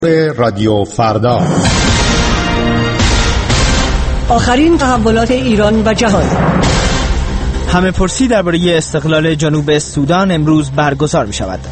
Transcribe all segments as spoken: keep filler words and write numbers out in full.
رادیو فردا، آخرین تحولات ایران و جهان. همه پرسی درباره استقلال جنوب سودان امروز برگزار می شود.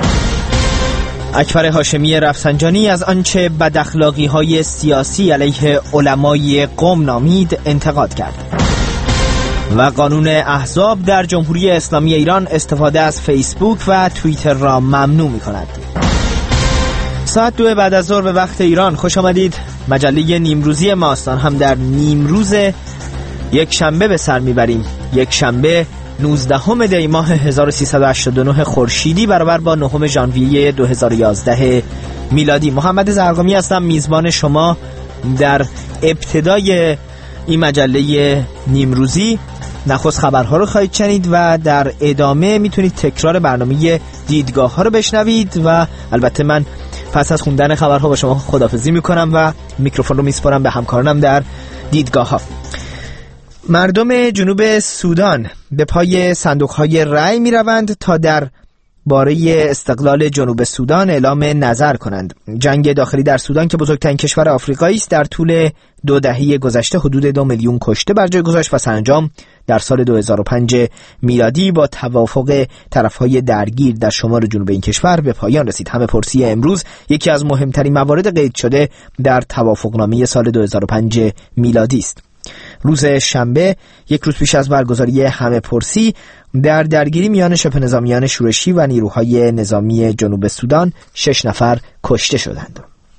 اکبر هاشمی رفسنجانی از آنچه بداخلاقی‌های سیاسی علیه علمای قم نامید انتقاد کرد. و قانون احزاب در جمهوری اسلامی ایران استفاده از فیسبوک و توییتر را ممنوع می کند. ساعت دو بعد از ظهر به وقت ایران خوش آمدید. مجله نیمروزی ماست، آن هم در نیمروز یک شنبه به سر میبریم. یک شنبه نوزدهم دی ماه هزار و سیصد و هشتاد و نه خورشیدی برابر با نهم ژانویه دو هزار و یازده میلادی. محمد زرقامی هستم، میزبان شما در ابتدای این مجله نیمروزی. نخست خبرها رو خواهید شنید و در ادامه میتونید تکرار برنامه دیدگاه ها رو بشنوید و البته من پس از خوندن خبرها با شما خداحافظی میکنم و میکروفون رو میسپارم به همکارانم در دیدگاه ها. مردم جنوب سودان به پای صندوق های رأی می روند تا در باره استقلال جنوب سودان اعلام نظر کنند. جنگ داخلی در سودان که بزرگترین کشور آفریقایی است در طول دو دهه گذشته حدود دو میلیون کشته بر جای گذاشت و سرانجام در سال دو هزار و پنج میلادی با توافق طرفهای درگیر در شمال جنوب این کشور به پایان رسید. همه پرسی امروز یکی از مهمترین موارد قید شده در توافقنامه سال دو هزار و پنج میلادی است. روز شنبه یک روز پیش از برگزاری همه پرسی در درگیری میان شبه نظامیان شورشی و نیروهای نظامی جنوب سودان شش نفر کشته شدند.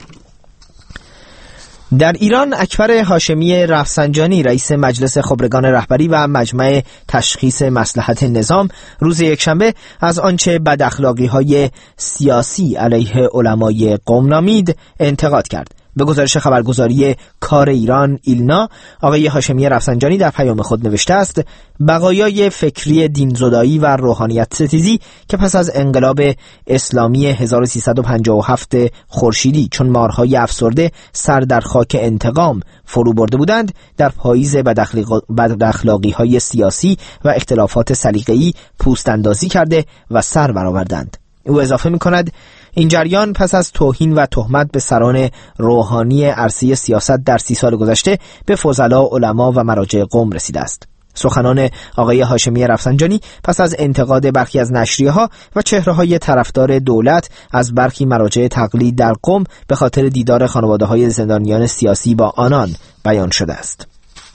در ایران اکبر هاشمی رفسنجانی رئیس مجلس خبرگان رهبری و مجمع تشخیص مصلحت نظام روز یکشنبه از آنچه بداخلاقی‌های سیاسی علیه علمای قم نامید انتقاد کرد. به گزارش خبرگزاری کار ایران ایلنا، آقای هاشمی رفسنجانی در پیام خود نوشته است: بقایای فکری دینزدایی و روحانیت ستیزی که پس از انقلاب اسلامی هزار و سیصد و پنجاه و هفت خورشیدی چون مارهای افسرده سر در خاک انتقام فرو برده بودند، در پاییز بداخلاقی‌های سیاسی و اختلافات سلیقه‌ای پوست اندازی کرده و سر برآوردند. او اضافه می‌کند این جریان پس از توهین و تهمت به سران روحانی عرصه سیاست در سی سال گذشته به فضلا، علما و مراجع قم رسیده است. سخنان آقای هاشمی رفسنجانی پس از انتقاد برخی از نشریه‌ها و چهره‌های طرفدار دولت از برخی مراجع تقلید در قم به خاطر دیدار خانواده‌های زندانیان سیاسی با آنان بیان شده است.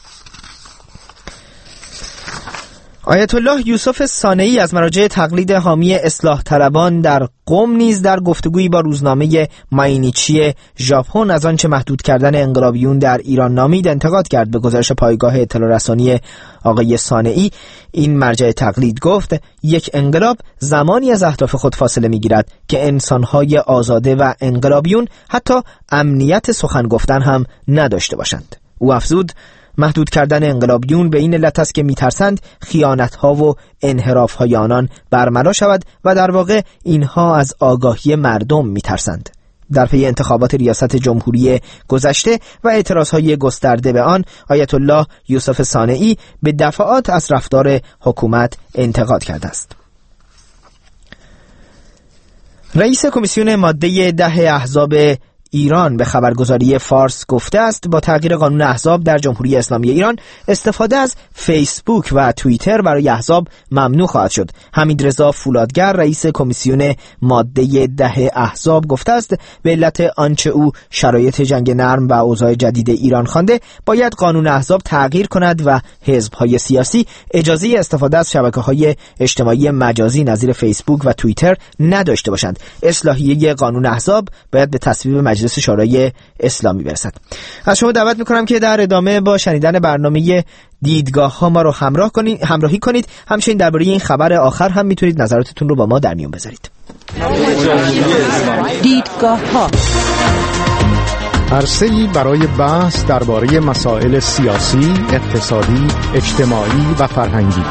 آیت الله یوسف صانعی از مراجع تقلید حامی اصلاح طلبان در قم نیز در گفتگویی با روزنامه ماینیچی ژاپن از آنچه محدود کردن انقلابیون در ایران نامید انتقاد کرد. به گزارش پایگاه اطلاع رسانی آقای صانعی، این مرجع تقلید گفت یک انقلاب زمانی از اهداف خود فاصله می‌گیرد که انسان‌های آزاده و انقلابیون حتی امنیت سخن گفتن هم نداشته باشند. او افزود محدود کردن انقلابیون به این علت است که میترسند خیانت‌ها و انحراف‌های آنان برملا شود و در واقع اینها از آگاهی مردم میترسند. در پی انتخابات ریاست جمهوری گذشته و اعتراضهای گسترده به آن، آیت الله یوسف صانعی به دفعات از رفتار حکومت انتقاد کرده است. رئیس کمیسیون ماده ده احزاب ایران به خبرگزاری فارس گفته است با تغییر قانون احزاب در جمهوری اسلامی ایران استفاده از فیسبوک و توییتر برای احزاب ممنوع خواهد شد. حمیدرضا فولادگر رئیس کمیسیون ماده ده احزاب گفته است به علت آنچه او شرایط جنگ نرم و اوضاع جدید ایران خوانده باید قانون احزاب تغییر کند و حزب‌های سیاسی اجازه استفاده از شبکه‌های اجتماعی مجازی نظیر فیسبوک و توییتر نداشته باشند. اصلاحیه قانون احزاب باید به تصویب مجلس مجلس شورای اسلامی برسد. از شما دعوت میکنم که در ادامه با شنیدن برنامه دیدگاه ها ما رو همراه کنید، همراهی کنید. همچنین درباره این خبر آخر هم میتونید نظراتتون رو با ما در میون بذارید. دیدگاه ها عرصه‌ای برای بحث درباره مسائل سیاسی، اقتصادی، اجتماعی و فرهنگی.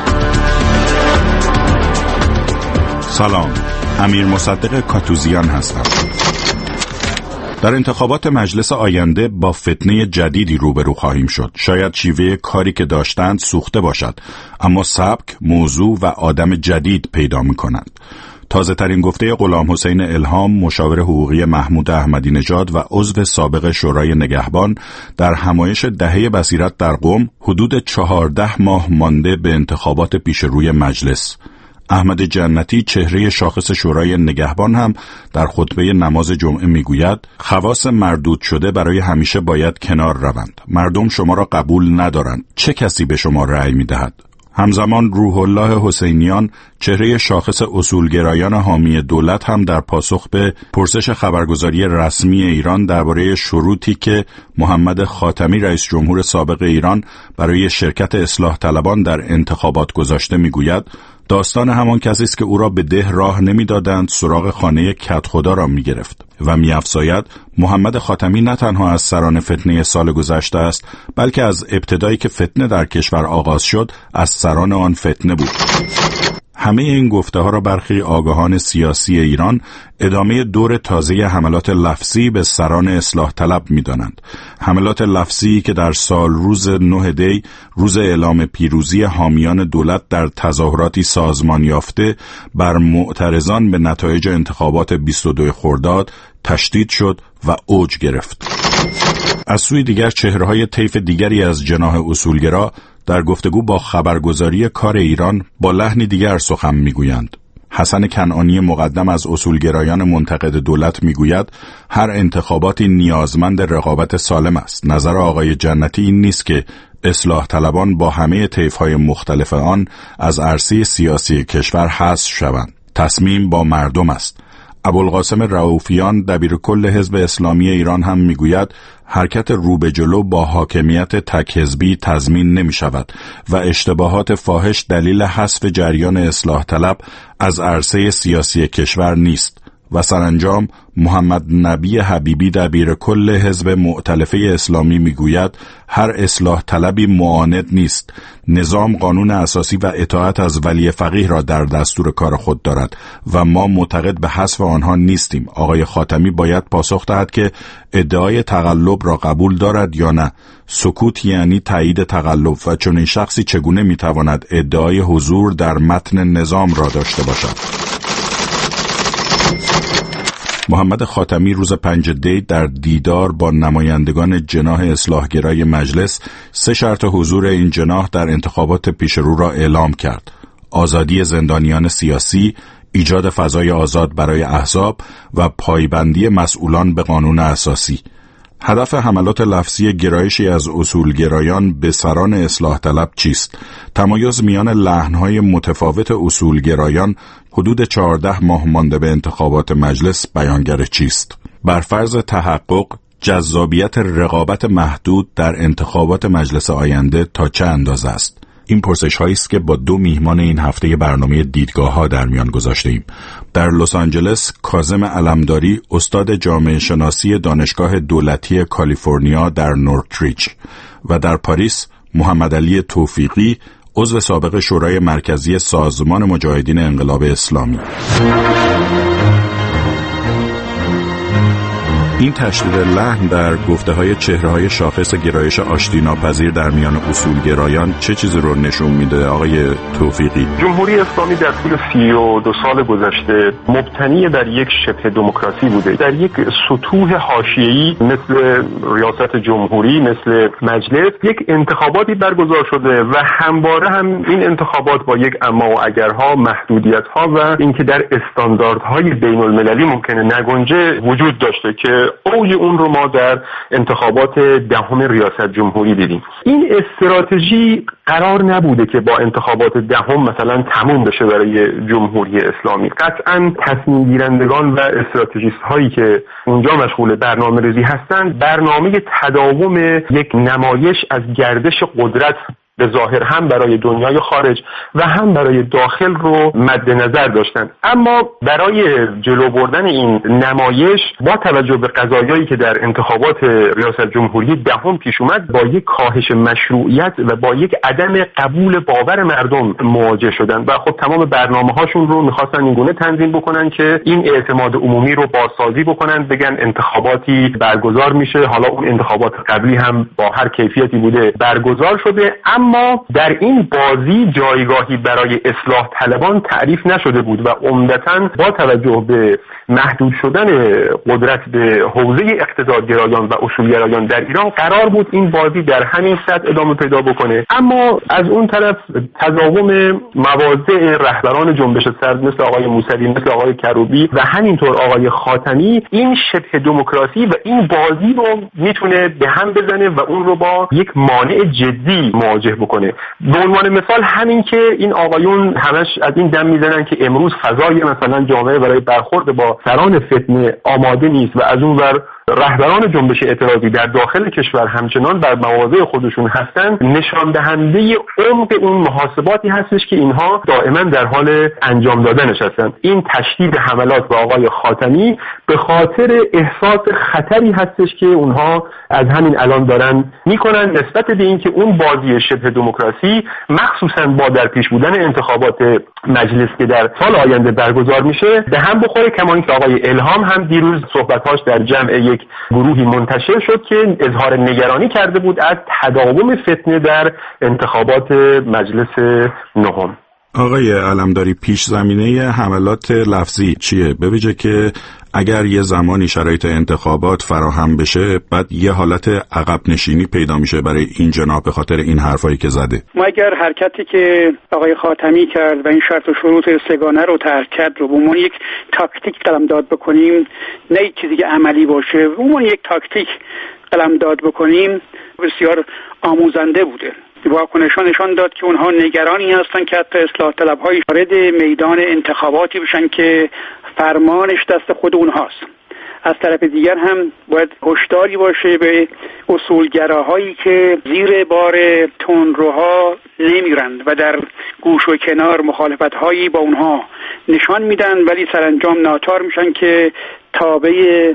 سلام، امیر مصدق کاتوزیان هستم. در انتخابات مجلس آینده با فتنه جدیدی روبرو خواهیم شد. شاید شیوه کاری که داشتند سوخته باشد، اما سبک، موضوع و آدم جدید پیدا می‌کنند. تازه ترین گفته غلام حسین الهام، مشاور حقوقی محمود احمدی نژاد و عضو سابق شورای نگهبان، در همایش دهه بصیرت در قم حدود چهارده ماه مانده به انتخابات پیش روی مجلس. احمد جنتی، چهره شاخص شورای نگهبان، هم در خطبه نماز جمعه میگوید خواص مردود شده برای همیشه باید کنار روند. مردم شما را قبول ندارند. چه کسی به شما رأی میدهد؟ همزمان روح الله حسینیان، چهره شاخص اصولگرایان حامی دولت، هم در پاسخ به پرسش خبرگزاری رسمی ایران درباره شروطی که محمد خاتمی رئیس جمهور سابق ایران برای شرکت اصلاح طلبان در انتخابات گذاشته میگوید داستان همان کسی است که او را به ده راه نمیدادند سراغ خانه کدخدا را میگرفت و میافزاید محمد خاتمی نه تنها از سران فتنه سال گذشته است، بلکه از ابتدایی که فتنه در کشور آغاز شد از سران آن فتنه بود. همه این گفته ها را برخی آگاهان سیاسی ایران ادامه دور تازه حملات لفظی به سران اصلاح طلب می دانند. حملات لفظی که در سال روز نه دی، روز اعلام پیروزی حامیان دولت در تظاهراتی سازمان یافته بر معترضان به نتایج انتخابات بیست و دو خرداد تشدید شد و اوج گرفت. از سوی دیگر چهره‌های طیف دیگری از جناح اصولگرا در گفتگو با خبرگزاری کار ایران با لحنی دیگر سخن میگویند. حسن کنعانی مقدم از اصولگرایان منتقد دولت میگوید هر انتخاباتی نیازمند رقابت سالم است. نظر آقای جنتی این نیست که اصلاح طلبان با همه طیف‌های مختلف آن از عرصه سیاسی کشور حذف شوند. تصمیم با مردم است. ابوالقاسم رؤوفیان، دبیرکل حزب اسلامی ایران، هم میگوید حرکت رو به جلو با حاکمیت تک حزبی تضمین نمی شود و اشتباهات فاحش دلیل حذف جریان اصلاح طلب از عرصه سیاسی کشور نیست. و سرانجام محمد نبی حبیبی، دبیرکل حزب مؤتلفه اسلامی، میگوید هر اصلاح طلبی معاند نیست. نظام قانون اساسی و اطاعت از ولی فقیه را در دستور کار خود دارد و ما معتقد به حذف آنها نیستیم. آقای خاتمی باید پاسخ دهد که ادعای تقلب را قبول دارد یا نه. سکوت یعنی تایید تقلب و چنین شخصی چگونه میتواند ادعای حضور در متن نظام را داشته باشد؟ محمد خاتمی روز پنج دی در دیدار با نمایندگان جناح اصلاحگرای مجلس سه شرط حضور این جناح در انتخابات پیشرو را اعلام کرد: آزادی زندانیان سیاسی، ایجاد فضای آزاد برای احزاب و پایبندی مسئولان به قانون اساسی. هدف حملات لفظی گرایشی از اصولگرایان به سران اصلاح طلب چیست؟ تمایز میان لحن‌های متفاوت اصولگرایان حدود چهارده ماه مانده به انتخابات مجلس بیانگر چیست؟ بر فرض تحقق، جذابیت رقابت محدود در انتخابات مجلس آینده تا چه اندازه است؟ این پرسش هایی است که با دو میهمان این هفته برنامه دیدگاه ها در میان گذاشته ایم. در لس آنجلس کاظم علمداری، استاد جامعه شناسی دانشگاه دولتی کالیفرنیا در نورتریچ، و در پاریس محمد علی توفیقی، عضو سابق شورای مرکزی سازمان مجاهدین انقلاب اسلامی. این تشدید لحن در گفته‌های چهره‌های شاخص گرایش آشتی ناپذیر در میان اصولگرایان چه چیزی رو نشون میده آقای توفیقی؟ جمهوری اسلامی در طول سی و دو سال گذشته مبتنی بر یک شبه دموکراسی بوده. در یک سطوح حاشیه‌ای مثل ریاست جمهوری، مثل مجلس، یک انتخاباتی برگزار شده و همواره هم این انتخابات با یک اما و اگرها، محدودیت‌ها و اینکه در استانداردهای بین‌المللی ممکنه نگنجه وجود داشته که اوج اون رو ما در انتخابات دهم ریاست جمهوری دیدیم. این استراتژی قرار نبوده که با انتخابات دهم مثلا تموم بشه برای جمهوری اسلامی. قطعاً تصمیم گیرندگان و استراتژیست هایی که اونجا مشغول برنامه‌ریزی هستند، برنامه تداوم یک نمایش از گردش قدرت به ظاهر هم برای دنیای خارج و هم برای داخل رو مد نظر داشتن. اما برای جلو بردن این نمایش با توجه به قضایایی که در انتخابات ریاست جمهوری دهم پیش اومد، با یک کاهش مشروعیت و با یک عدم قبول باور مردم مواجه شدن و خب تمام برنامه هاشون رو میخواستن اینگونه تنظیم بکنن که این اعتماد عمومی رو بازسازی بکنن، بگن انتخاباتی برگزار میشه، حالا اون انتخابات قبلی هم با هر کیفیتی بوده برگزار شده، اما اما در این بازی جایگاهی برای اصلاح طلبان تعریف نشده بود و عمدتاً با توجه به محدود شدن قدرت به حوزه اقتصادگرایان و اصولگرایان در ایران قرار بود این بازی در همین سطح ادامه پیدا بکنه. اما از اون طرف تضامن مواضع رهبران جنبش سبز مثل آقای موسوی، مثل آقای کروبی و همینطور آقای خاتمی این شبه دموکراسی و این بازی رو میتونه به هم بزنه و اون رو با یک مانع جدی مواجه بکنه. به عنوان مثال همین که این آقایون همش از این دم میزنن که امروز فضای مثلا جامعه برای برخورد با سران فتنه آماده نیست و از اون ور رهبران جنبش اعتراضی در داخل کشور همچنان بر مواضع خودشون هستن، نشان دهنده عمق اون محاسباتی هستش که اینها دائما در حال انجام دادنش هستن. این تشدید حملات به آقای خاتمی به خاطر احساس خطری هستش که اونها از همین الان دارن میکنن نسبت به اینکه اون بازی شبه دموکراسی مخصوصا با در پیش بودن انتخابات مجلس که در سال آینده برگزار میشه به هم بخوره. کما اینکه آقای الهام هم دیروز صحبت‌هاش در جمع یک گروهی منتشر شد که اظهار نگرانی کرده بود از تداوم فتنه در انتخابات مجلس نهم. آقای علمداری، پیش زمینه حملات لفظی چیه؟ به ویژه که اگر یه زمانی شرایط انتخابات فراهم بشه بعد یه حالت عقب نشینی پیدا میشه برای این جناح به خاطر این حرفایی که زده. ما اگر حرکتی که آقای خاتمی کرد و این شرط و شروط سگانه رو ترک کرد رو به عنوان یک تاکتیک قلمداد بکنیم، نه یک چیزی که عملی باشه، به عنوان یک تاکتیک قلمداد بکنیم، بسیار آموزنده بوده. واکنشان نشان داد که اونها نگرانی هستن که حتی اصلاح طلب‌های وارد میدان انتخاباتی بشن که فرمانش دست خود اونهاست. از طرف دیگر هم باید هشداری باشه به اصولگراهایی که زیر بار تندروها نمیرند و در گوش و کنار مخالفت‌هایی با اونها نشان میدن ولی سرانجام ناچار میشن که تابع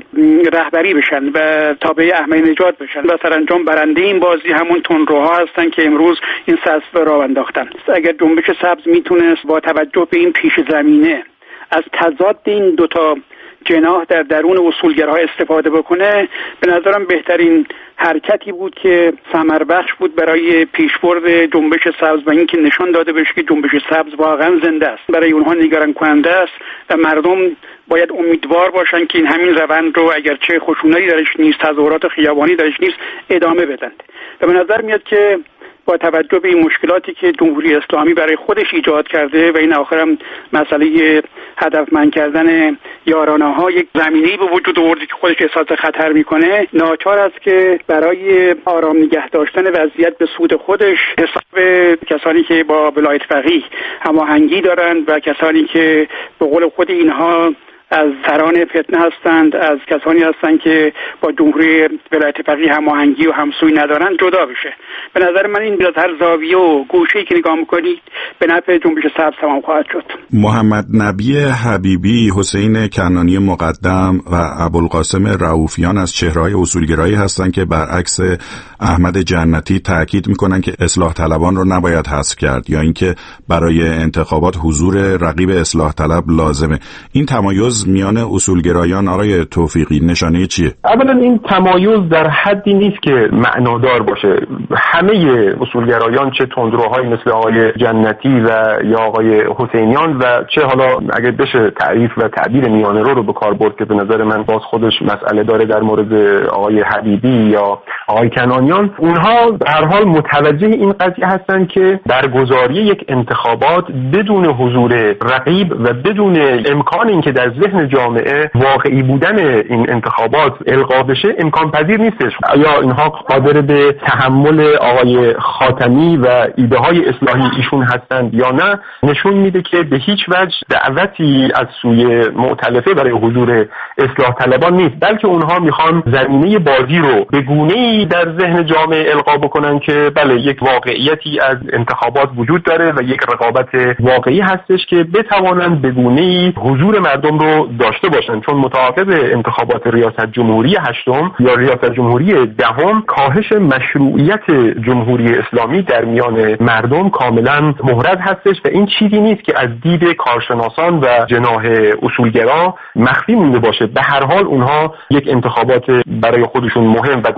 رهبری بشن و تابع احمدی نژاد بشن و سرانجام برنده این بازی همون تندروها هستن که امروز این سسب را انداختن. اگر جنبش سبز میتونست با توجه به این پیش زمینه از تضاد این دوتا جناح در درون اصولگراها استفاده بکنه، به نظرم بهترین حرکتی بود که ثمر بخش بود برای پیشبرد جنبش سبز و اینکه نشان داده بشه که جنبش سبز واقعا زنده است، برای اونها نگران کننده است و مردم باید امیدوار باشن که این همین روند رو اگرچه خشونتی درش نیست، تظاهرات خیابانی درش نیست، ادامه بدن. و به نظر میاد که با توجه به این مشکلاتی که جمهوری اسلامی برای خودش ایجاد کرده و این آخرم مسئله هدفمند کردن یارانه‌ها یک زمینه‌ای به وجود آورده که خودش احساس خطر میکنه، ناچار است که برای آرام نگه داشتن وضعیت به سود خودش حساب کسانی که با ولایت فقیه هماهنگی دارند و کسانی که به قول خود اینها از سران فتنه هستند، از کسانی هستند که با جمهوری ولایت فقیه هماهنگی و همسویی ندارند جدا بشه. به نظر من این از هر زاویه و گوشه‌ای که نگاه می‌کنید به نفع جنبش سبز تمام خواهد شد. محمد نبی حبیبی، حسین کنانی مقدم و ابوالقاسم رؤوفیان از چهره‌های اصولگرایی هستند که برعکس احمد جنتی تاکید می‌کنند که اصلاح طلبان رو نباید حذف کرد یا اینکه برای انتخابات حضور رقیب اصلاح طلب لازمه. این تمایز میان اصولگرایان آقای توفیقی نشانه چیه؟ اولا این تمایز در حدی نیست که معنادار باشه. همه اصولگرایان، چه تندروهایی مثل آقای جنتی و یا آقای حسینیان و چه حالا اگه بشه تعریف و تعبیر میانه رو رو به کار برد که به نظر من باز خودش مسئله داره در مورد آقای حبیبی یا آقای کنانیان، اونها به هر حال متوجه این قضیه هستن که برگزاری یک انتخابات بدون حضور رقیب و بدون امکان اینکه در ذهن جامعه واقعی بودن این انتخابات القا بشه امکان پذیر نیستش. آیا اینها قادر به تحمل آقای خاتمی و ایده های اصلاحی ایشون هستند یا نه، نشون میده که به هیچ وجه دعوتی از سوی مؤتلفه برای حضور اصلاح طلبان نیست، بلکه اونها میخوان زمینه بازی رو به گونه‌ای در ذهن جامعه القا بکنن که بله یک واقعیتی از انتخابات وجود داره و یک رقابت واقعی هستش که بتوانند به گونه‌ای حضور مردم رو داشته باشن، چون متعاقب انتخابات ریاست جمهوری هشتم یا ریاست جمهوری دهم کاهش مشروعیت جمهوری اسلامی در میان مردم کاملا محرز هستش و این چیزی نیست که از دید کارشناسان و جناح اصولگرا مخفی مونده باشه. به هر حال اونها یک انتخابات برای خودشون مهم و گسترده رو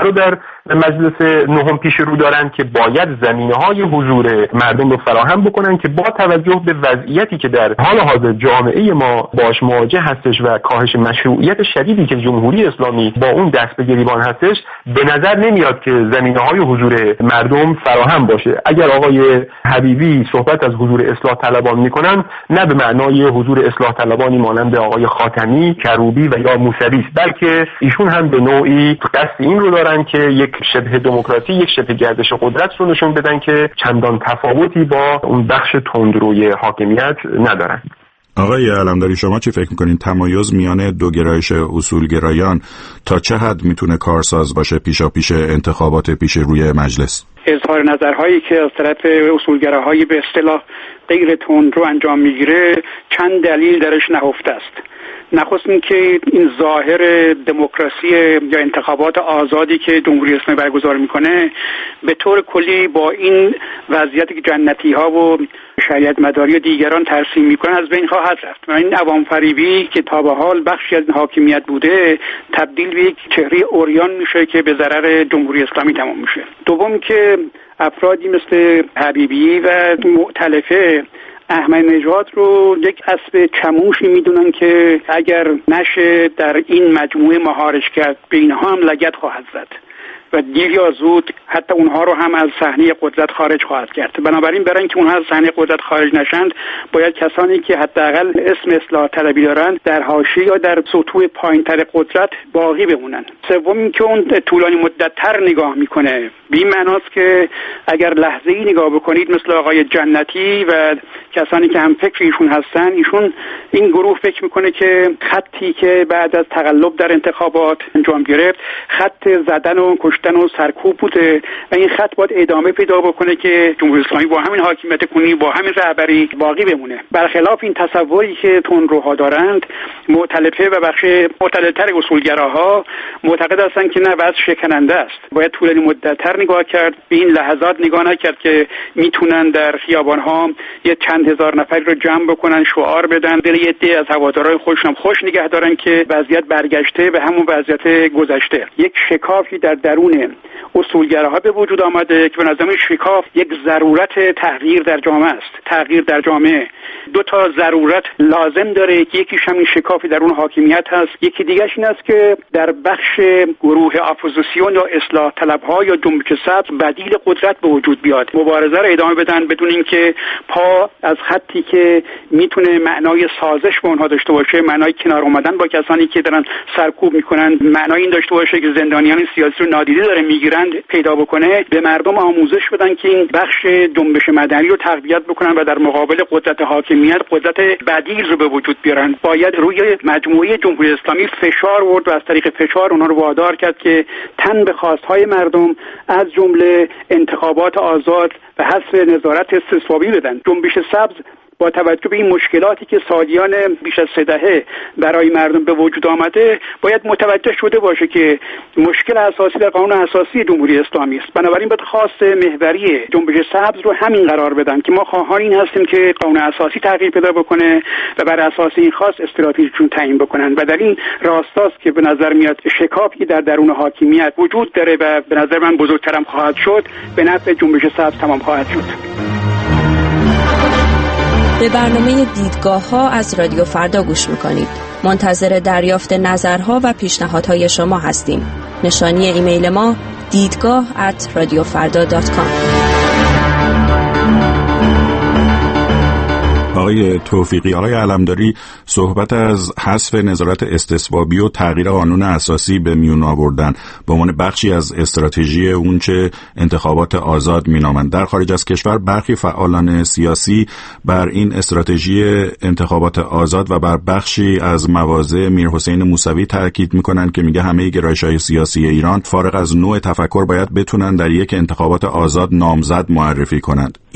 رو در مجلس نهم پیش رو دارن که باید زمینه‌های حضور مردم رو فراهم بکنن که با توجه به وضعیتی که در حال حاضر جامعه ما باش مواجه هستش و کاهش مشروعیت شدیدی که جمهوری اسلامی با اون دست به گریبان هستش، به نظر نمیاد که زمینه‌های حضور مردم فراهم باشه. اگر آقای حبیبی صحبت از حضور اصلاح طلبان میکنن، نه به معنای حضور اصلاح طلبانی مانند آقای خاتمی، کروبی و یا موسوی است، بلکه ایشون هم به نوعی قصد این رو دارن که یک شبه دموکراسی، یک شبه گردش قدرت رو نشون بدن که چندان تفاوتی با اون بخش تندروی حاکمیت ندارن. آقای علمداری، شما چی فکر میکنین تمایز میان دو گرایش اصولگرایان تا چه حد میتونه کارساز باشه پیشا پیش انتخابات پیش روی مجلس؟ اظهار نظرهایی که از طرف اصولگراهای به اصطلاح غیر تندرو انجام میگیره چند دلیل درش نهفته است. نخست این که این ظاهر دموکراسی یا انتخابات آزادی که جمهوری اسلامی برگزار میکنه به طور کلی با این وضعیتی که جنتی ها و شریعت مداری و دیگران ترسیم میکنن از بین خواهد رفت و این عوام فریبی که تا به حال بخشی از حاکمیت بوده تبدیل به یک چهره عریان میشه که به ضرر جمهوری اسلامی تمام میشه. دوم که افرادی مثل حبیبی و مؤتلفه احمدی نژاد رو یک اسب چموشی میدونن که اگر نشه در این مجموعه مهارش کرد به اینها هم لگد خواهد زد و دیر یا زود حتی اونها رو هم از صحنه قدرت خارج خواهد کرد. بنابراین برای اینکه اونها از صحنه قدرت خارج نشند باید کسانی که حداقل اسم اصلاح طلبی دارن در حاشیه یا در سطوح پایین‌تر قدرت باقی بمونن. سوم اینکه اون طولانی مدت‌تر نگاه میکنه، به این معناست که اگر لحظه‌ای نگاه بکنید مثل آقای جنتی و کسانی که هم فکر ایشون هستن، ایشون این گروه فکر میکنه که خطی که بعد از تقلب در انتخابات انجام گرفت خط زدن و کشتن و سرکوب بوده و این خط باید ادامه پیدا بکنه که جمهوری اسلامی با همین حاکمیت کنونی با همین رهبری باقی بمونه. برخلاف این تصوری که تندروها دارند، مؤتلفه و بخش معتدل‌تر اصولگراها معتقد هستند که نه، وضع شکننده است، باید طولانی مدت‌تر نگاه کرد، به این لحظات نگاه نکرد که میتونن در خیابان‌ها یه چند هزار نفری رو جمع بکنن، شعار بدن، دل یه عده از هوادارهای خودشون خوش نگه دارن که وضعیت برگشته به همون وضعیت گذشته. یک شکافی در درون اصولگراها به وجود آمده که به نظر من شکاف یک ضرورت تغییر در جامعه است. تغییر در جامعه دو تا ضرورت لازم داره که یکیش همین شکافی در اون حاکمیت هست، یکی دیگه‌ش این است که در بخش گروه اپوزیسیون یا اصلاح طلب‌ها یا جنبش سبز بدیل قدرت به وجود بیاد، مبارزه رو ادامه بدن بدون اینکه پا از خطی که میتونه معنای سازش به اونها داشته باشه، معنای کنار اومدن با کسانی که دارن سرکوب میکنن، معنای این داشته باشه که زندانیان سیاسی رو نادیده داره میگیرند، پیدا بکنه، به مردم آموزش بدن که این بخش جنبش مدنی رو تقویت بکنن و در مقابل قدرت حاکمیت قدرت بدیل رو به وجود بیارن. باید روی مجموعه جمهوری اسلامی فشار آورد و از طریق فشار اونها رو وادار کرد که تن به خواستهای مردم از جمله انتخابات آزاد و حذف نظارت استثبابی بدن. جنبش سبز با توجه به این مشکلاتی که سالیان بیش از سه دهه برای مردم به وجود آمده باید متوجه شده باشه که مشکل اساسی در قانون اساسی جمهوری اسلامی است. بنابراین باید خواست محوری جنبش سبز رو همین قرار بدن که ما خواهان این هستیم که قانون اساسی تغییر پیدا بکنه و بر اساس این خواست استراتژیشون تعیین بکنن و در این راستاست که به نظر میاد شکافی در درون حاکمیت وجود داره و به نظر من بزرگترم خواهد شد، به نفع جنبش سبز تمام خواهد شد. به برنامه دیدگاه ها از رادیو فردا گوش میکنید. منتظر دریافت نظرها و پیشنهادهای شما هستیم. نشانی ایمیل ما دیدگاه ات رادیو فردا دات کام. آقای توفیقی، آقای علمداری صحبت از حذف نظارت استثبابی و تغییر قانون اساسی به میون آوردن به عنوان بخشی از استراتژی اونچه انتخابات آزاد مینامند. در خارج از کشور برخی فعالان سیاسی بر این استراتژی انتخابات آزاد و بر بخشی از مواضع میرحسین موسوی تاکید میکنن که میگه همه گرایش‌های سیاسی ایران فارغ از نوع تفکر باید بتونن در یک انتخابات آزاد نامزد معرفی کنند.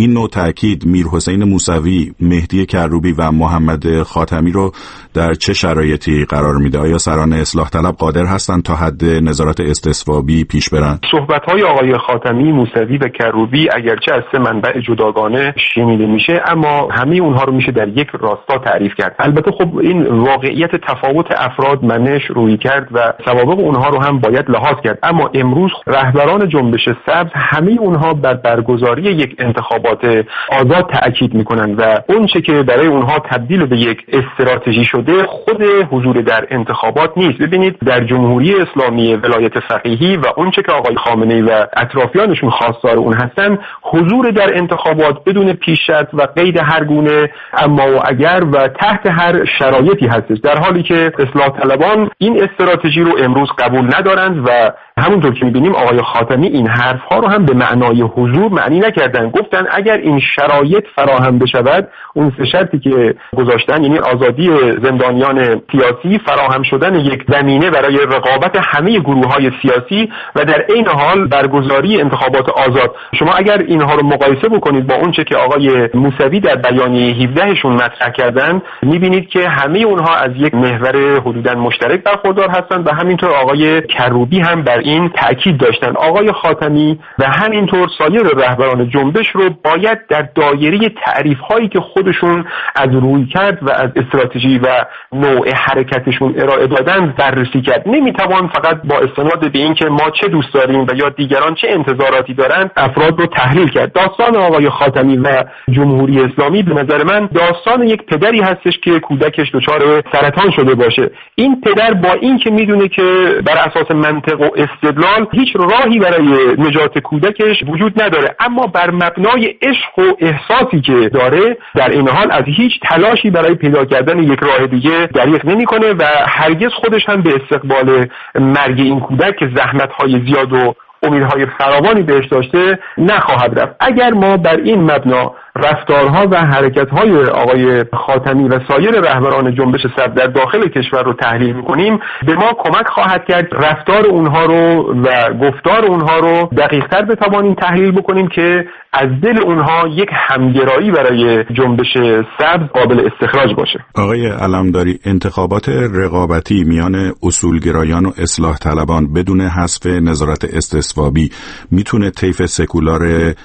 این نوع تأکید میرحسین موسوی، مهدی کروبی و محمد خاتمی رو در چه شرایطی قرار میده؟ آیا سران اصلاح طلب قادر هستند تا حد نظارت استصوابی پیش برن؟ صحبت‌های آقای خاتمی، موسوی و کروبی اگرچه از سه منبع جداگانه شنیده میشه، اما همه اونها رو میشه در یک راستا تعریف کرد. البته خب این واقعیت تفاوت افراد، منش، رویکرد و سوابق اونها رو هم باید لحاظ کرد. اما امروز رهبران جنبش سبز همه اونها بر برگزاری یک انتخابات آزاد تأکید میکنن و اون چه که برای اونها تبدیل به یک استراتژی شده خود حضور در انتخابات نیست. ببینید در جمهوری اسلامی ولایت فقیهی و اون چه که آقای خامنه‌ای و اطرافیانشون خواستار اون هستن، حضور در انتخابات بدون پیش شرط و قید هر گونه اما و اگر و تحت هر شرایطی هستش، در حالی که اصلاح طلبان این استراتژی رو امروز قبول ندارند و همونطور که می‌بینیم آقای خاتمی این حرف‌ها رو هم به معنای حضور معنی نکردن. گفتن اگر این شرایط فراهم بشود، اون سه شرطی که گذاشتن، یعنی آزادی زندانیان سیاسی، فراهم شدن یک زمینه برای رقابت همه گروه‌های سیاسی و در عین حال برگزاری انتخابات آزاد. شما اگر اینها رو مقایسه بکنید با اون چه که آقای موسوی در بیانیه هفده شون مطرح کردن، می‌بینید که همه اونها از یک محور حدوداً مشترک برخوردار هستند و همینطور آقای کروبی هم بر این تأکید داشتن. آقای خاتمی و همینطور سایر رهبران جنبش رو باید در دایره تعریف‌هایی که خودشون از رویکرد و از استراتژی و نوع حرکتشون ارائه دادن بررسی کرد. نمیتوان فقط با استناد به این که ما چه دوست داریم و یا دیگران چه انتظاراتی دارند افراد رو تحلیل کرد. داستان آقای خاتمی و جمهوری اسلامی به نظر من داستان یک پدری هستش که کودکش دچار سرطان شده باشه. این پدر با این که میدونه که بر اساس منطق و استدلال هیچ راهی برای نجات کودکش وجود نداره، اما بر مبنای عشق و احساسی که داره در این حال از هیچ تلاشی برای پیدا کردن یک راه دیگه دریغ نمی‌کنه و هرگز خودش هم به استقبال مرگ این کودک که زحمت‌های زیاد و امیدهای فراوانی بهش داشته نخواهد رفت. اگر ما بر این مبنا رفتارها و حرکت‌های آقای خاتمی و سایر رهبران جنبش سبز در داخل کشور رو تحلیل می‌کنیم، به ما کمک خواهد کرد رفتار اونها رو و گفتار اونها رو دقیق‌تر بتوانیم تحلیل بکنیم که از دل اونها یک همگرایی برای جنبش سبز قابل استخراج باشه. آقای علمداری، انتخابات رقابتی میان اصولگرایان و اصلاح طلبان بدون حذف نظارت استصوابی میتونه طیف سکولار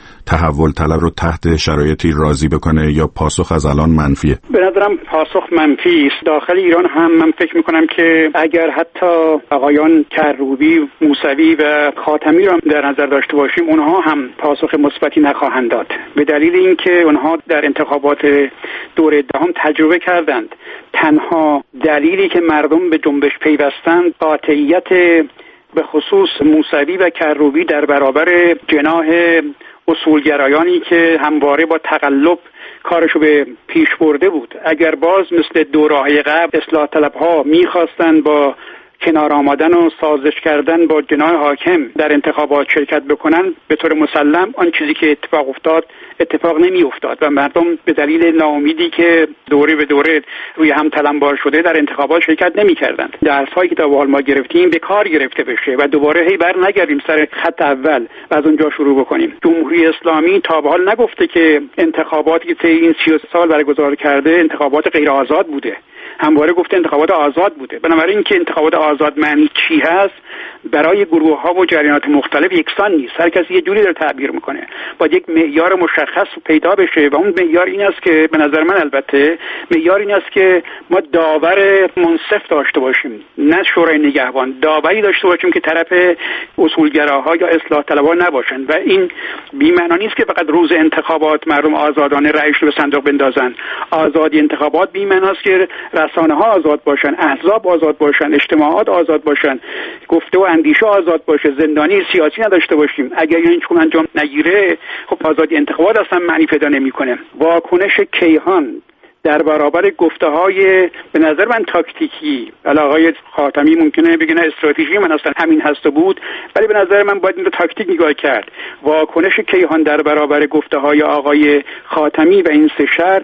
تحول طلب رو تحت شرایطی راضی بکنه یا پاسخ از الان منفیه؟ به نظرم پاسخ منفی است. داخل ایران هم من فکر میکنم که اگر حتی آقایان کروبی، موسوی و خاتمی رو در نظر داشته باشیم، اونها هم پاسخ مثبتی نخواهند داد، به دلیل اینکه اونها در انتخابات دوره دهم تجربه کردند. تنها دلیلی که مردم به جنبش پیوستند قاطعیت به خصوص موسوی و کروبی در برابر جناح اصولگرایانی که همواره با تقلب کارشو به پیش برده بود. اگر باز مثل دوره‌های قبل اصلاح طلب‌ها می‌خواستن با کنار آمدن و سازش کردن با جناح حاکم در انتخابات شرکت بکنن، به طور مسلم آن چیزی که اتفاق افتاد اتفاق نمی افتاد و مردم به دلیل ناامیدی که دوره به دوره روی هم تلمبار شده در انتخابات شرکت نمی کردند. درس‌هایی که تا به حال ما گرفتیم به کار گرفته بشه و دوباره هی بر نگردیم سر خط اول و از اونجا شروع بکنیم. جمهوری اسلامی تا به حال نگفته که انتخاباتی که طی این سی و سه سال برگزار کرده انتخابات غیر آزاد بوده. همواره گفته انتخابات آزاد بوده. بنابراین که انتخابات آزاد معنی چی هست برای گروه ها و جریانات مختلف یکسان نیست. هر کسی یه جوری داره تعبیر میکنه. باید یک معیار مشخص پیدا بشه و اون معیار این است که به نظر من البته معیار این است که ما داور منصف داشته باشیم، نه شورای نگهبان. داوری داشته باشیم که طرف اصولگراها یا اصلاح طلبان نباشن و این بی‌معنی نیست که فقط روز انتخابات مردم آزادانه رأیشون رو به صندوق بندازن. آزادی انتخابات بی‌معنی است که رسانه ها آزاد باشن، احزاب آزاد باشن، اجتماعات آزاد باشن، گفته و اندیشه آزاد باشه، زندانی سیاسی نداشته باشیم. اگر این چون انجام نگیره خب آزادی انتخابات اصلا معنی پیدا نمیکنه. واکنش کیهان در برابر گفته‌های به نظر من تاکتیکی، آقای خاتمی ممکنه بگه نه استراتژی من اصلا همین هست و بود، ولی به نظر من باید این رو تاکتیک نگاه کرد. واکنش کیهان در برابر گفته‌های آقای خاتمی و این سه شرط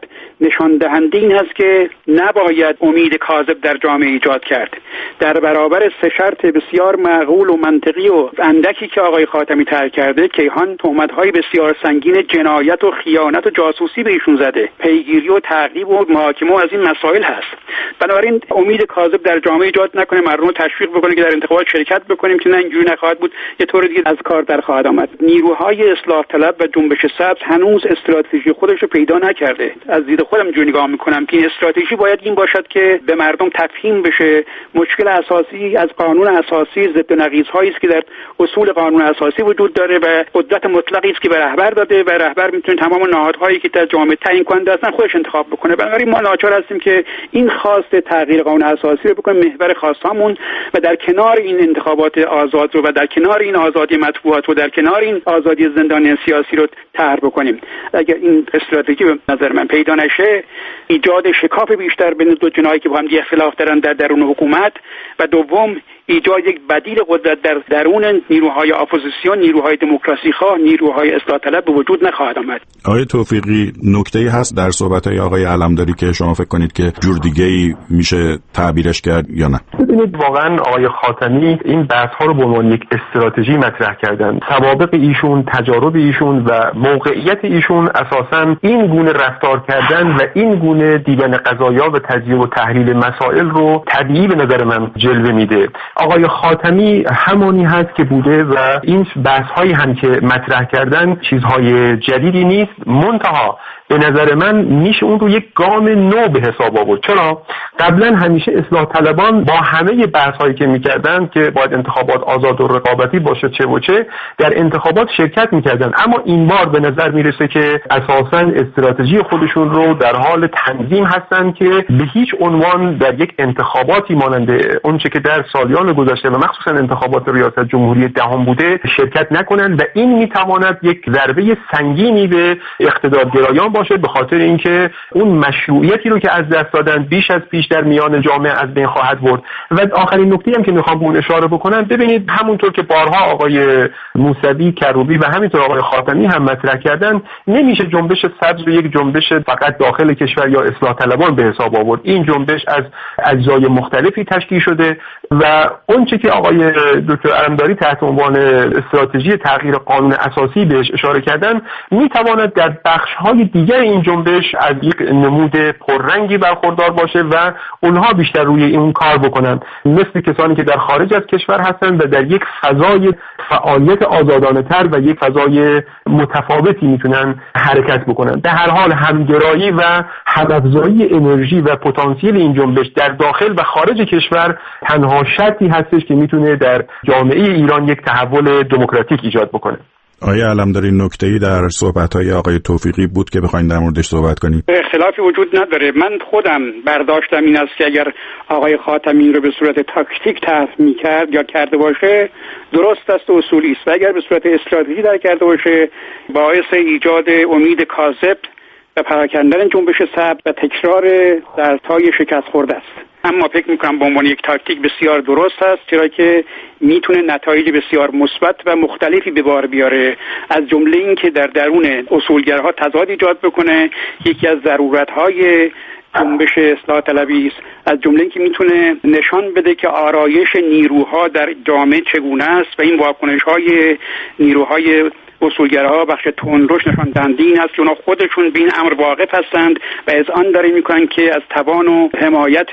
نشان دهنده این هست که نباید امید کاذب در جامعه ایجاد کرد. در برابر سه شرط بسیار معقول و منطقی و اندکی که آقای خاتمی طرح کرده، کیهان تهمت‌های بسیار سنگین جنایت و خیانت و جاسوسی به ایشون زده، پیگیری و تعقیب و محاکمه از این مسائل هست. بنابراین امید کاذب در جامعه ایجاد نکنه، مردم رو تشویق بکنه که در انتخابات شرکت بکنیم که نه اینجوری نخواهد بود، یه طور دیگه از کار در خواهد آمد. نیروهای اصلاح طلب و جنبش سبز هنوز استراتژی خودش رو پیدا نکرده. از دید خودم اینجوری نگاه میکنم که این استراتژی باید این باشد که به مردم تفهیم بشه مشکل اساسی از قانون اساسی ضد و نقیض‌هایی است که در اصول قانون اساسی وجود داره و قدرت مطلقی است که به رهبر داده و رهبر میتونه تمام نهادهایی که در جامعه تعیین کننده هستن خودش انتخاب بکنه. بنابراین ما ناچار هستیم که این خواست تغییر قانون اساسی رو بکنیم محور خواستامون و در کنار این انتخابات آزاد رو و در کنار این آزادی مطبوعات و در کنار این آزادی زندانیان سیاسی رو طرح بکنیم. اگر این استراتژی به نظر من پیدا نشه، ایجاد شکاف بیشتر بین دو جناحی که با هم اختلاف دارن در درون حکومت و دوم ایجاد یک بدیل قدرت در درون نیروهای اپوزیسیون، نیروهای دموکراسی خواه، نیروهای اصلاح طلب به وجود نخواهد آمد. آقای توفیقی، نکته‌ای هست در صحبت‌های آقای علمداری که شما فکر کنید که جور دیگه‌ای میشه تعبیرش کرد یا نه؟ ببینید واقعا آقای خاتمی این بحث‌ها رو به عنوان یک استراتژی مطرح کردن. سوابق ایشون، تجارب ایشون و موقعیت ایشون اساساً این گونه رفتار کردن و این گونه دیدن قضایا و تجزیه و تحلیل مسائل رو طبیعی به نظر من جلوه میده. آقای خاتمی همانی هست که بوده و این بحث‌هایی هم که مطرح کردن چیزهای جدیدی نیست، منتها به نظر من میشه اون رو یک گام نو به حساب آورد. چرا؟ قبلا همیشه اصلاح طلبان با همه بحث‌هایی که میکردن که باید انتخابات آزاد و رقابتی باشه چه و چه در انتخابات شرکت میکردن، اما این بار به نظر میرسه که اساساً استراتژی خودشون رو در حال تنظیم هستن که به هیچ عنوان در یک انتخاباتی مانند اونچه که در سالیان گذشته و مخصوصاً انتخابات ریاست جمهوری دهم بوده شرکت نکنن و این میتواند یک ضربه سنگینی به اقتدارگرایان باشه، به خاطر اینکه اون مشروعیتی رو که از دست دادن بیش از پیش در میان جامعه از بین خواهد برد. و آخرین نکته‌ای هم که میخوام به اون اشاره بکنم، ببینید همونطور که بارها آقای موسوی، کروبی و همینطور آقای خاتمی هم مطرح کردن، نمیشه جنبش سبز رو یک جنبش فقط داخل کشور یا اصلاح طلبان به حساب آورد. این جنبش از اجزای مختلفی تشکیل شده و اونچه که آقای دکتر علمداری تحت عنوان استراتژی تغییر قانون اساسی بهش اشاره کردن میتواند در بخش‌های دیگر این جنبش از یک نمود پررنگی برخوردار باشه و اونها بیشتر روی این کار بکنن، مثل کسانی که در خارج از کشور هستن و در یک فضای فعالیت آزادانه‌تر و یک فضای متفاوتی میتونن حرکت بکنن. در هر حال همگرایی و هم‌افزایی انرژی و پتانسیل این جنبش در داخل و خارج کشور تنها شرطی هستش که میتونه در جامعه ایران یک تحول دموکراتیک ایجاد بکنه. آیا علمداری نکته‌ای در صحبت‌های آقای توفیقی بود که بخواید در موردش صحبت کنید؟ اختلافی وجود نداره. من خودم برداشتم این است که اگر آقای خاتمی رو به صورت تاکتیک طرح می‌کرد یا کرده باشه درست است و اصولی است، و اگر به صورت استراتژی در کرده باشه باعث ایجاد امید کاذب و پراکندن جنبش سبز و تکرار دردهای شکست خورده است. اما فکر میکنم به عنوان یک تاکتیک بسیار درست است، چرا که میتونه نتایج بسیار مثبت و مختلفی به بار بیاره، از جمله این که در درون اصولگرها تضاد ایجاد بکنه. یکی از ضرورت‌های جنبش اصلاح طلبی است، از جمله اینکه میتونه نشان بده که آرایش نیروها در جامعه چگونه است و این واکنش‌های نیروهای اصولگراها بخش تندروش نشان دهنده این است که اونا خودشون به این امر واقف هستند و اذعان داره میکنن که از توان و حمایت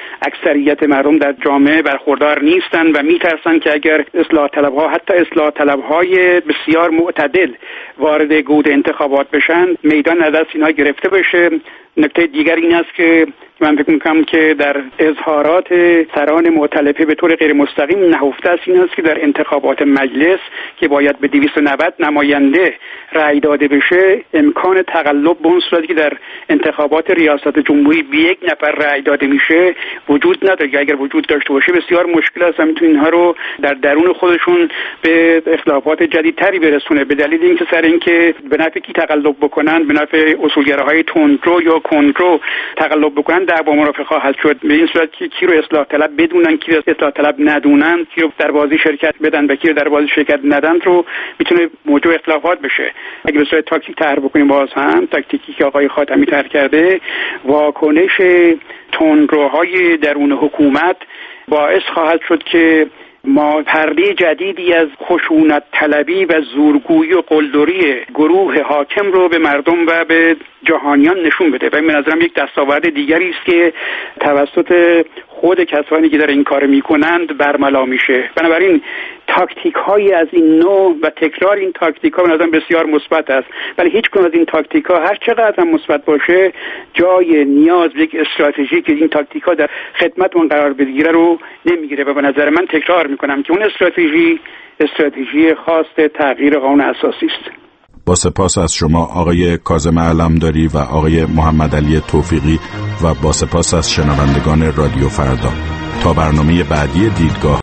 اکثریت مردم در جامعه برخوردار نیستند و میترسن که اگر اصلاح طلبها حتی اصلاح طلبهای بسیار معتدل وارد گود انتخابات بشن میدان از دست اینها گرفته بشه. نکته دیگر این است که من فکر میکنم که در اظهارات سران مؤتلفه به طور غیر مستقیم نهفته است این است که در انتخابات مجلس که باید به دویست و نود نماینده رأی داده بشه امکان تقلب به اون صورتی که در انتخابات ریاست جمهوری به یک نفر رأی داده میشه وجود نداره. اگر وجود داشته باشه بسیار مشکل است و میتونه اینها رو در درون خودشون به اختلافات جدیدتری برسونه، به دلیل اینکه سر اینکه به نفع کی تقلب بکنن، به نفع اصولگراهای تندرو یا کنترو تقلب بکنن دعوا مرافعه خواهد شد. به این صورت که کی رو اصلاح طلب بدونن، کی رو اصلاح طلب ندونن، کی رو در بازی شرکت بدن و کی رو در بازی شرکت ندن رو میتونه موجب و اختلافات بشه. اگه به صورت تاکتیک طرح بکنیم، باز هم تاکتیکی که آقای خاتمی طرح کرده، واکنش تندروهای درون حکومت باعث خواهد شد که ما پرده جدیدی از خشونت طلبی و زورگویی و قلدری گروه حاکم رو به مردم و به جهانیان نشون بده. و این به نظرم یک دستاورد دیگری است که توسط خود کسانی که در این کار میکنند برملا میشه. بنابراین تاکتیک هایی از این نوع و تکرار این تاکتیک ها به نظرم بسیار مثبت است، ولی هیچ کدوم از این تاکتیک ها هر چقدر هم مثبت باشه جای نیاز به یک استراتژی که این تاکتیک ها در خدمت اون قرار بگیره رو نمیگیره. و به نظر من تکرار میکنم که اون استراتژی استراتژی خاص تغییر قانون اساسی است. با سپاس از شما آقای کاظم علمداری و آقای محمد علی توفیقی و با سپاس از شنوندگان رادیو فردا. تا برنامه بعدی دیدگاه